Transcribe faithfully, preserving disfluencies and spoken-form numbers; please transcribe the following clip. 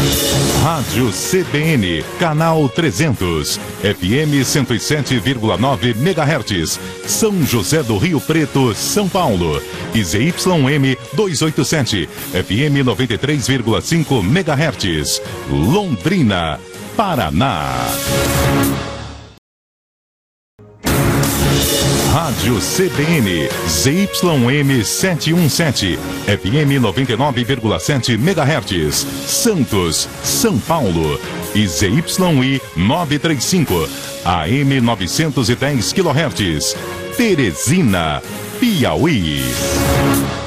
Rádio C B N, canal trezentos, F M cento e sete vírgula nove megahertz, São José do Rio Preto, São Paulo. E Z Y M duzentos e oitenta e sete, F M noventa e três vírgula cinco megahertz, Londrina, Paraná. Rádio C B N, Z Y M setecentos e dezessete, F M noventa e nove vírgula sete megahertz, Santos, São Paulo. E Z Y I novecentos e trinta e cinco, A M novecentos e dez quilohertz, Teresina, Piauí.